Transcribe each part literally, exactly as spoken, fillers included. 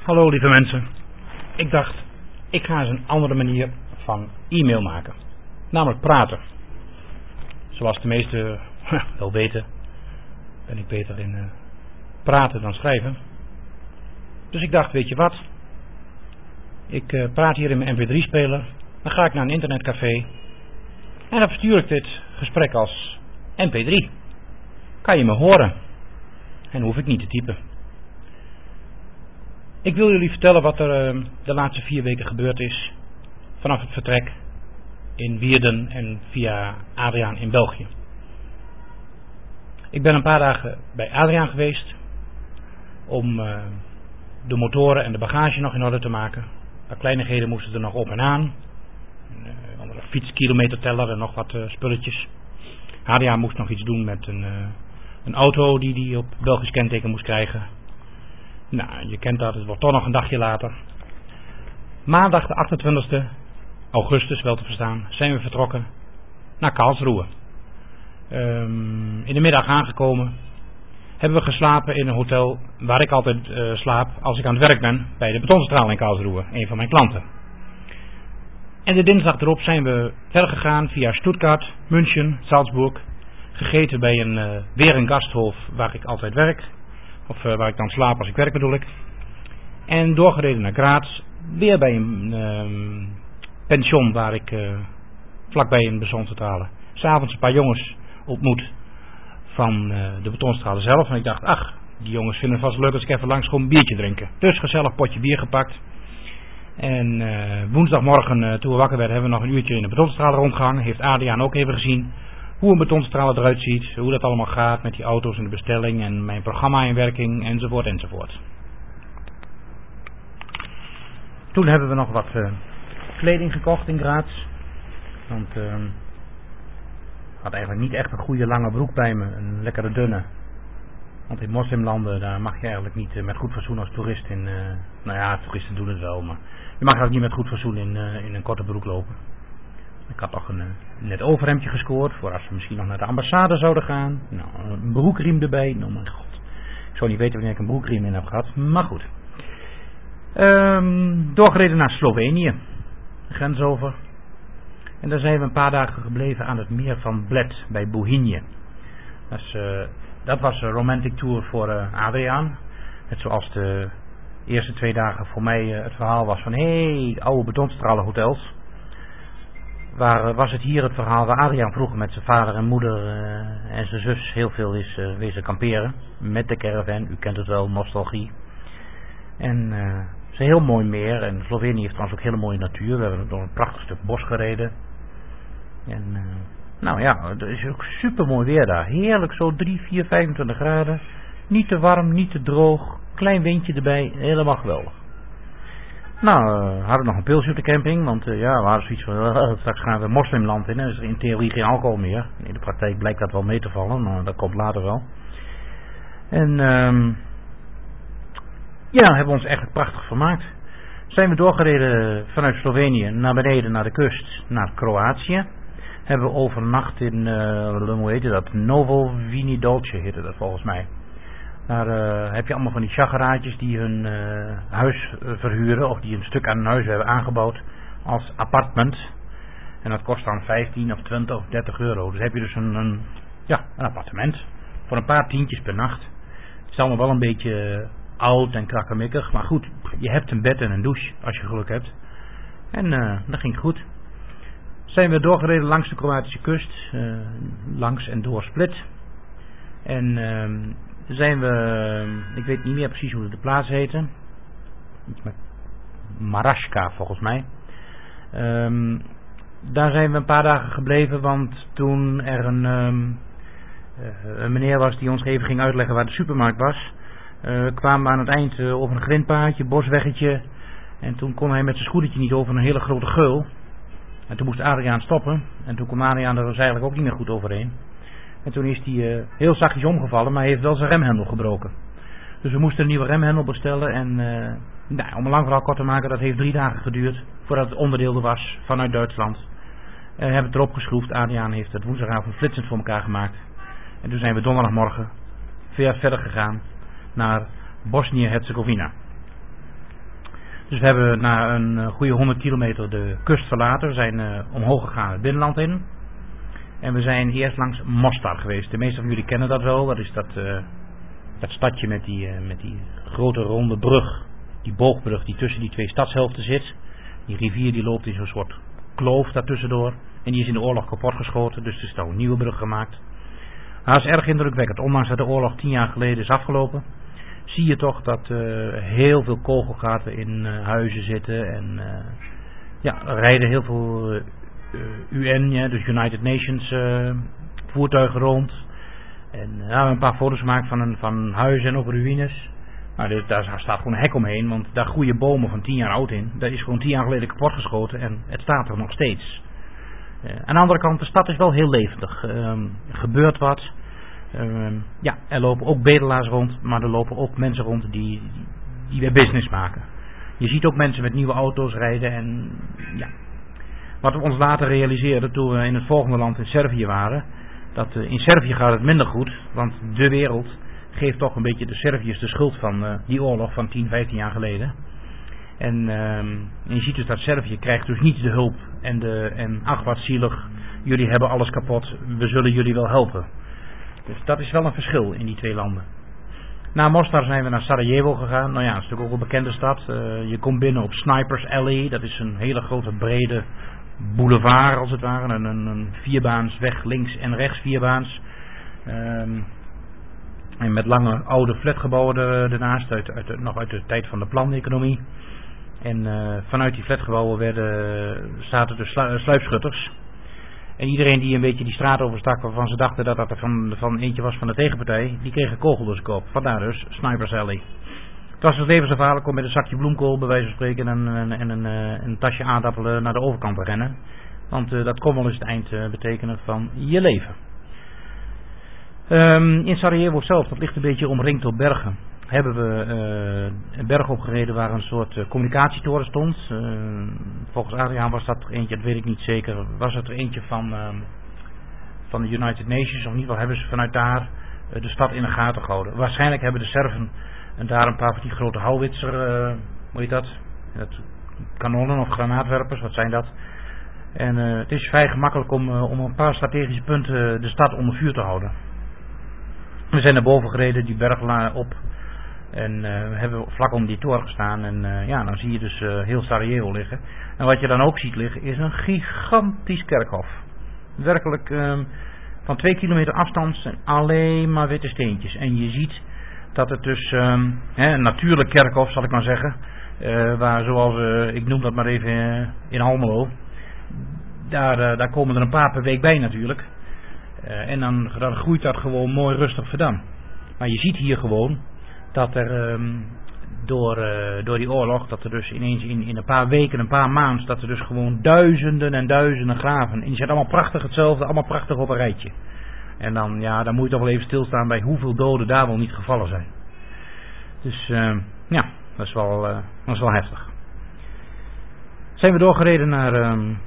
Hallo lieve mensen. Ik dacht, ik ga eens een andere manier van e-mail maken. Namelijk praten. Zoals de meesten wel weten, ben ik beter in uh, praten dan schrijven. Dus ik dacht, weet je wat? Ik uh, praat hier in mijn M P drie speler. Dan ga ik naar een internetcafé. En dan verstuur ik dit gesprek als M P drie. Kan je me horen? En hoef ik niet te typen. Ik wil jullie vertellen wat er uh, de laatste vier weken gebeurd is. Vanaf het vertrek in Wierden en via Adriaan in België. Ik ben een paar dagen bij Adriaan geweest. Om uh, de motoren en de bagage nog in orde te maken. Wat kleinigheden moesten er nog op en aan. Een uh, andere fietskilometerteller en nog wat uh, spulletjes. Adriaan moest nog iets doen met een, uh, een auto die hij op Belgisch kenteken moest krijgen. Nou, je kent dat, het wordt toch nog een dagje later. Maandag de achtentwintigste augustus, wel te verstaan, zijn we vertrokken naar Karlsruhe. Um, in de middag aangekomen hebben we geslapen in een hotel waar ik altijd uh, slaap als ik aan het werk ben, bij de Betoncentrale in Karlsruhe, een van mijn klanten. En de dinsdag erop zijn we verder gegaan via Stuttgart, München, Salzburg, gegeten bij een, uh, weer een gasthof waar ik altijd werk. Of uh, waar ik dan slaap als ik werk bedoel ik. En doorgereden naar Graz. Weer bij een uh, pension waar ik uh, vlakbij een betoncentrale. 'S Avonds een paar jongens ontmoet van uh, de betoncentrale zelf. En ik dacht, ach, die jongens vinden het vast leuk als ik even langs kom een biertje drinken. Dus gezellig potje bier gepakt. En uh, woensdagmorgen uh, toen we wakker werden hebben we nog een uurtje in de betoncentrale rondgehangen. Heeft Adriaan ook even gezien hoe een betoncentrale eruit ziet, hoe dat allemaal gaat met die auto's en de bestelling en mijn programma in werking enzovoort enzovoort. Toen hebben we nog wat uh, kleding gekocht in Graz. Want uh, ik had eigenlijk niet echt een goede lange broek bij me, een lekkere dunne. Want in moslimlanden daar mag je eigenlijk niet uh, met goed fatsoen als toerist in, uh, nou ja, toeristen doen het wel, maar je mag eigenlijk niet met goed fatsoen in, uh, in een korte broek lopen. Ik had nog een uh, net overhemdje gescoord voor als we misschien nog naar de ambassade zouden gaan. Nou, een broekriem erbij. Oh mijn god. Ik zou niet weten wanneer ik een broekriem in heb gehad. Maar goed. Um, doorgereden naar Slovenië. De grens over. En daar zijn we een paar dagen gebleven aan het meer van Bled bij Bohinje. Dat, is, uh, dat was een romantic tour voor uh, Adriaan. Net zoals de eerste twee dagen voor mij uh, het verhaal was van hé, hey, oude betoncentrale hotels. Waar was het hier het verhaal waar Adriaan vroeger met zijn vader en moeder uh, en zijn zus heel veel is uh, wezen kamperen. Met de caravan, u kent het wel, nostalgie. En uh, het is een heel mooi meer en Slovenië heeft trouwens ook hele mooie natuur. We hebben door een prachtig stuk bos gereden. En uh, nou ja, het is ook super mooi weer daar. Heerlijk zo drie, vier, vijfentwintig graden. Niet te warm, niet te droog. Klein windje erbij, helemaal geweldig. Nou, uh, we hadden nog een pilsje op de camping, want uh, ja, we hadden zoiets van, uh, straks gaan we een moslimland in, en is er in theorie geen alcohol meer. In de praktijk blijkt dat wel mee te vallen, maar dat komt later wel. En um, ja, hebben we ons echt prachtig vermaakt. Zijn we doorgereden vanuit Slovenië naar beneden naar de kust, naar Kroatië. Hebben we overnacht in, uh, hoe heette dat, Novo Vinidolce heette dat volgens mij. Daar uh, heb je allemaal van die chageraadjes die hun uh, huis uh, verhuren of die een stuk aan hun huis hebben aangebouwd als appartement. En dat kost dan vijftien of twintig of dertig euro. Dus heb je dus een, een, ja, een appartement voor een paar tientjes per nacht. Het is allemaal wel een beetje oud en krakkemikkig, maar goed, je hebt een bed en een douche als je geluk hebt. En uh, dat ging goed. Zijn we doorgereden langs de Kroatische kust, uh, langs en door Split. En uh, zijn we, ik weet niet meer precies hoe de plaats heette. Maraška volgens mij. Um, daar zijn we een paar dagen gebleven, want toen er een, um, uh, een meneer was die ons even ging uitleggen waar de supermarkt was, uh, kwamen we aan het eind uh, over een grindpaadje, bosweggetje. En toen kon hij met zijn scootertje niet over een hele grote geul. En toen moest Adriaan stoppen. En toen kon Adriaan er dus eigenlijk ook niet meer goed overheen. En toen is hij uh, heel zachtjes omgevallen, maar hij heeft wel zijn remhendel gebroken. Dus we moesten een nieuwe remhendel bestellen. En uh, nou, om een lang verhaal kort te maken, dat heeft drie dagen geduurd voordat het onderdeel er was vanuit Duitsland. Uh, we hebben het erop geschroefd. Adriaan heeft het woensdagavond flitsend voor elkaar gemaakt. En toen zijn we donderdagmorgen ver verder gegaan naar Bosnië-Herzegovina. Dus we hebben na een uh, goede honderd kilometer de kust verlaten. We zijn uh, omhoog gegaan het binnenland in. En we zijn eerst langs Mostar geweest. De meeste van jullie kennen dat wel. Dat is dat, uh, dat stadje met die, uh, met die grote ronde brug. Die boogbrug die tussen die twee stadshelften zit. Die rivier die loopt in zo'n soort kloof daartussendoor. En die is in de oorlog kapotgeschoten. Dus er is nou een nieuwe brug gemaakt. Dat is erg indrukwekkend. Ondanks dat de oorlog tien jaar geleden is afgelopen. Zie je toch dat uh, heel veel kogelgaten in uh, huizen zitten. En uh, ja, er rijden heel veel uh, U N, ja, dus United Nations uh, voertuigen rond. En uh, we hebben een paar foto's gemaakt van, een, van huizen en ook ruïnes. Maar dit, daar staat gewoon een hek omheen, want daar groeien bomen van tien jaar oud in. Dat is gewoon tien jaar geleden kapotgeschoten en het staat er nog steeds. Uh, aan de andere kant, de stad is wel heel levendig. Uh, er gebeurt wat. Uh, ja, er lopen ook bedelaars rond, maar er lopen ook mensen rond die, die, die weer business maken. Je ziet ook mensen met nieuwe auto's rijden en ja. Wat we ons later realiseerden toen we in het volgende land in Servië waren, dat uh, in Servië gaat het minder goed, want de wereld geeft toch een beetje de Serviërs de schuld van uh, die oorlog van tien, vijftien jaar geleden. En, uh, en je ziet dus dat Servië krijgt dus niet de hulp en, de, en ach wat zielig, jullie hebben alles kapot, we zullen jullie wel helpen. Dus dat is wel een verschil in die twee landen. Na Mostar zijn we naar Sarajevo gegaan. Nou ja, dat is natuurlijk ook een bekende stad. Uh, je komt binnen op Snipers Alley. Dat is een hele grote brede boulevard als het ware. Een, een, een vierbaans weg, links en rechts vierbaans. Um, en met lange oude flatgebouwen ernaast. Uit, uit, nog uit de tijd van de planeconomie. En uh, vanuit die flatgebouwen werden, zaten de slu, sluipschutters. En iedereen die een beetje die straat overstak waarvan ze dachten dat dat er van, van eentje was van de tegenpartij, die kreeg een kogel door zijn kop. Vandaar dus Snipers Alley. Het was dus levensgevaarlijk om met een zakje bloemkool bij wijze van spreken en een, en een, een, een tasje aardappelen naar de overkant te rennen. Want uh, dat kon wel eens het eind uh, betekenen van je leven. Um, in Sarajevo zelf, dat ligt een beetje omringd door bergen, hebben we uh, een berg opgereden waar een soort uh, communicatietoren stond. Uh, volgens Adriaan was dat er eentje, dat weet ik niet zeker, was het er eentje van, uh, van de United Nations. Of in ieder geval hebben ze vanuit daar uh, de stad in de gaten gehouden. Waarschijnlijk hebben de Serven en daar een paar van die grote houwitser, uh, hoe heet dat? dat? Kanonnen of granaatwerpers, wat zijn dat? En uh, het is vrij gemakkelijk om, uh, om een paar strategische punten de stad onder vuur te houden. We zijn naar boven gereden, die berg op. En uh, we hebben vlak om die toren gestaan. En uh, ja, dan zie je dus uh, heel Sarajevo liggen. En wat je dan ook ziet liggen is een gigantisch kerkhof. Werkelijk um, van twee kilometer afstand zijn alleen maar witte steentjes. En je ziet dat het dus um, hè, een natuurlijk kerkhof, zal ik maar zeggen. Uh, waar zoals, uh, ik noem dat maar even uh, in Almelo. Daar, uh, daar komen er een paar per week bij natuurlijk. Uh, en dan, dan groeit dat gewoon mooi rustig verdam. Maar je ziet hier gewoon dat er um, door, uh, door die oorlog, dat er dus ineens in, in een paar weken, een paar maanden, dat er dus gewoon duizenden en duizenden graven. En die zijn allemaal prachtig hetzelfde, allemaal prachtig op een rijtje. En dan, ja, dan moet je toch wel even stilstaan bij hoeveel doden daar wel niet gevallen zijn. Dus uh, ja, dat is, wel, uh, dat is wel heftig. Zijn we doorgereden naar um,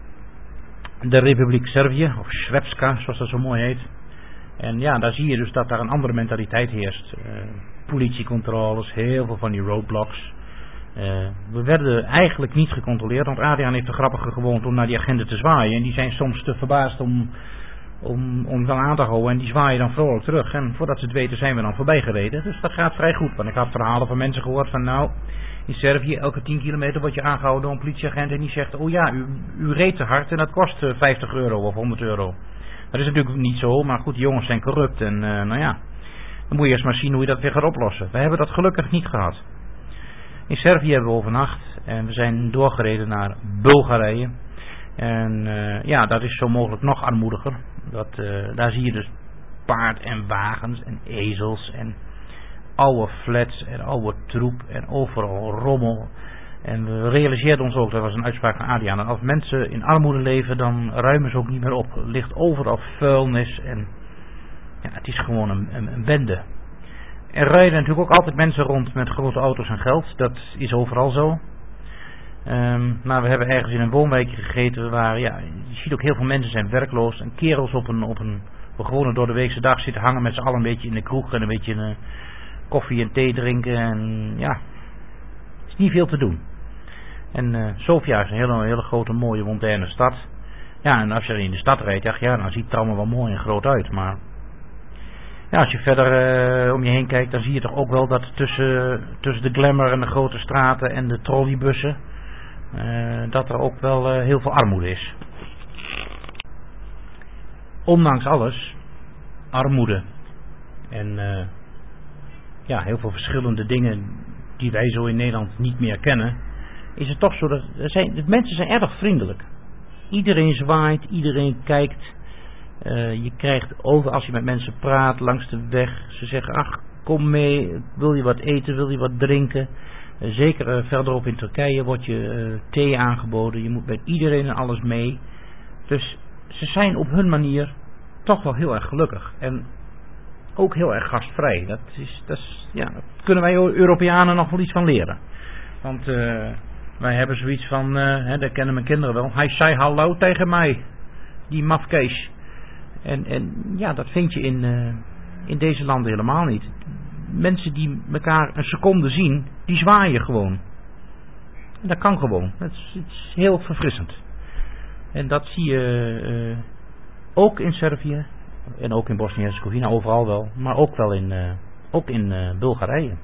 de Republiek Servië, of Srpska, zoals dat zo mooi heet. En ja, daar zie je dus dat daar een andere mentaliteit heerst. Uh, politiecontroles, heel veel van die roadblocks. Uh, we werden eigenlijk niet gecontroleerd, want Adriaan heeft de grappige gewoonte om naar die agenten te zwaaien. En die zijn soms te verbaasd om, om, om dan aan te houden en die zwaaien dan vrolijk terug. En voordat ze het weten zijn we dan voorbij gereden. Dus dat gaat vrij goed, want ik had verhalen van mensen gehoord van nou, in Servië elke tien kilometer word je aangehouden door een politieagent en die zegt, oh ja, u, u reed te hard en dat kost vijftig euro of honderd euro. Dat is natuurlijk niet zo, maar goed, die jongens zijn corrupt en uh, nou ja, dan moet je eerst maar zien hoe je dat weer gaat oplossen. We hebben dat gelukkig niet gehad. In Servië hebben we overnacht en we zijn doorgereden naar Bulgarije. En uh, ja, dat is zo mogelijk nog armoediger. Dat, uh, daar zie je dus paard en wagens en ezels en oude flats en oude troep en overal rommel. En we realiseerden ons ook, dat was een uitspraak van Adriaan, dat als mensen in armoede leven, dan ruimen ze ook niet meer op. Er ligt overal vuilnis en ja, het is gewoon een, een, een bende. Er rijden natuurlijk ook altijd mensen rond met grote auto's en geld, dat is overal zo. Um, maar we hebben ergens in een woonwijkje gegeten waar, ja, je ziet ook heel veel mensen zijn werkloos en kerels op een, op een, op een gewone doordeweekse dag zitten hangen met z'n allen een beetje in de kroeg en een beetje uh, koffie en thee drinken en ja, er is niet veel te doen. En uh, Sofia is een hele, hele grote, mooie, moderne stad. Ja, en als je in de stad rijdt, ja, ja, dan ziet het allemaal wel mooi en groot uit. Maar ja, als je verder uh, om je heen kijkt, dan zie je toch ook wel dat tussen, tussen de glamour en de grote straten en de trolleybussen, uh, dat er ook wel uh, heel veel armoede is. Ondanks alles, armoede en uh, ja, heel veel verschillende dingen die wij zo in Nederland niet meer kennen, is het toch zo dat er zijn, de mensen zijn erg vriendelijk. Iedereen zwaait, iedereen kijkt. Uh, je krijgt over als je met mensen praat langs de weg. Ze zeggen, ach, kom mee, wil je wat eten, wil je wat drinken. Uh, zeker uh, verderop in Turkije wordt je uh, thee aangeboden. Je moet bij iedereen en alles mee. Dus ze zijn op hun manier toch wel heel erg gelukkig. En ook heel erg gastvrij. Dat is, dat is, ja, daar kunnen wij Europeanen nog wel iets van leren. Want uh, wij hebben zoiets van, uh, hè, dat kennen mijn kinderen wel. Hij zei hallo tegen mij, die mafkees. En, en ja, dat vind je in, uh, in deze landen helemaal niet. Mensen die elkaar een seconde zien, die zwaaien gewoon. En dat kan gewoon. Dat is, het is heel verfrissend. En dat zie je uh, ook in Servië. En ook in Bosnië-Herzegovina, overal wel. Maar ook wel in, uh, ook in uh, Bulgarije.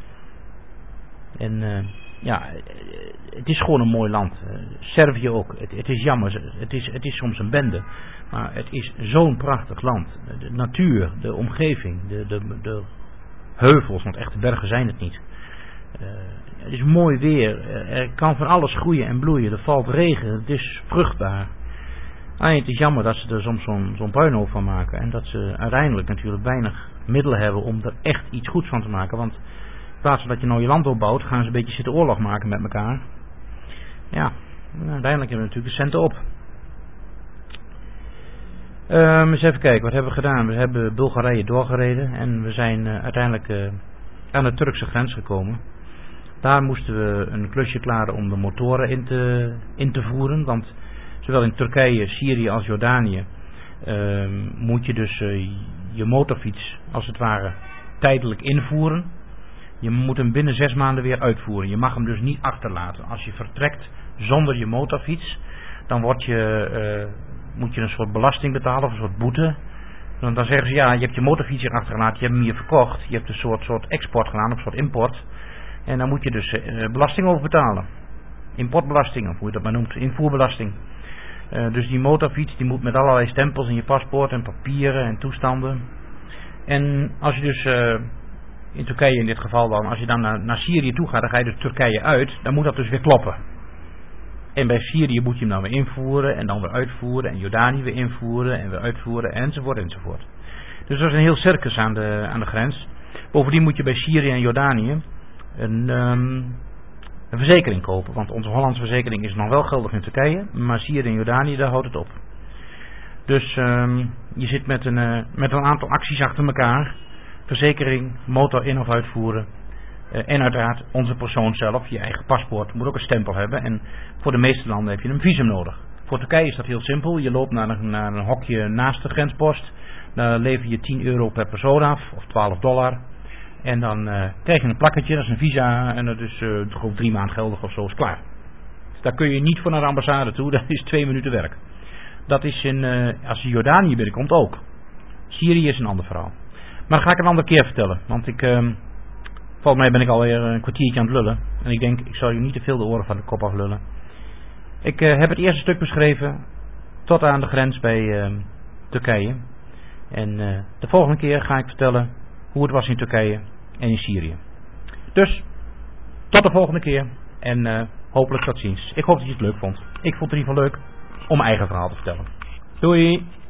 En uh, ja, het is gewoon een mooi land. Uh, Servië ook. Het, het is jammer. Het is, het is soms een bende. Maar het is zo'n prachtig land. De natuur, de omgeving, de, de, de heuvels, want echte bergen zijn het niet. Uh, het is mooi weer. Uh, er kan van alles groeien en bloeien. Er valt regen. Het is vruchtbaar. Alleen het is jammer dat ze er soms zo'n zo'n puinhoop van maken. En dat ze uiteindelijk natuurlijk weinig middelen hebben om er echt iets goeds van te maken. Want in plaats van dat je nou je land opbouwt, gaan ze een beetje zitten oorlog maken met elkaar. Ja, uiteindelijk hebben we natuurlijk de centen op. Um, eens even kijken, wat hebben we gedaan? We hebben Bulgarije doorgereden en we zijn uh, uiteindelijk uh, aan de Turkse grens gekomen. Daar moesten we een klusje klaren om de motoren in te, in te voeren. Want zowel in Turkije, Syrië als Jordanië uh, moet je dus uh, je motorfiets als het ware tijdelijk invoeren. Je moet hem binnen zes maanden weer uitvoeren. Je mag hem dus niet achterlaten. Als je vertrekt zonder je motorfiets, dan word je... Uh, moet je een soort belasting betalen of een soort boete. Dan, dan zeggen ze, ja, je hebt je motorfiets hier achtergelaten, je hebt hem hier verkocht. Je hebt een soort, soort export gedaan, of een soort import. En dan moet je dus uh, belasting over betalen. Importbelasting, of hoe je dat maar noemt, invoerbelasting. Uh, dus die motorfiets, die moet met allerlei stempels in je paspoort en papieren en toestanden. En als je dus, uh, in Turkije in dit geval dan, als je dan naar, naar Syrië toe gaat, dan ga je dus Turkije uit, dan moet dat dus weer kloppen. En bij Syrië moet je hem dan weer invoeren en dan weer uitvoeren en Jordanië weer invoeren en weer uitvoeren enzovoort enzovoort. Dus dat is een heel circus aan de, aan de grens. Bovendien moet je bij Syrië en Jordanië een, um, een verzekering kopen. Want onze Hollandse verzekering is nog wel geldig in Turkije, maar Syrië en Jordanië, daar houdt het op. Dus um, je zit met een, uh, met een aantal acties achter elkaar. Verzekering, motor in of uitvoeren. Uh, en uiteraard onze persoon zelf, je eigen paspoort, moet ook een stempel hebben. En voor de meeste landen heb je een visum nodig. Voor Turkije is dat heel simpel. Je loopt naar een, naar een hokje naast de grenspost. Daar lever je tien euro per persoon af, of twaalf dollar. En dan uh, krijg je een plakketje, dat is een visa. En dat is uh, gewoon drie maanden geldig of zo, is klaar. Dus daar kun je niet voor naar de ambassade toe, dat is twee minuten werk. Dat is in, uh, als je Jordanië binnenkomt ook. Syrië is een ander verhaal. Maar dat ga ik een andere keer vertellen, want ik... Uh, Volgens mij ben ik alweer een kwartiertje aan het lullen. En ik denk, ik zal je niet te veel de oren van de kop aflullen. Ik uh, heb het eerste stuk beschreven tot aan de grens bij uh, Turkije. En uh, de volgende keer ga ik vertellen hoe het was in Turkije en in Syrië. Dus, tot de volgende keer. En uh, hopelijk tot ziens. Ik hoop dat je het leuk vond. Ik vond het in ieder geval leuk om mijn eigen verhaal te vertellen. Doei!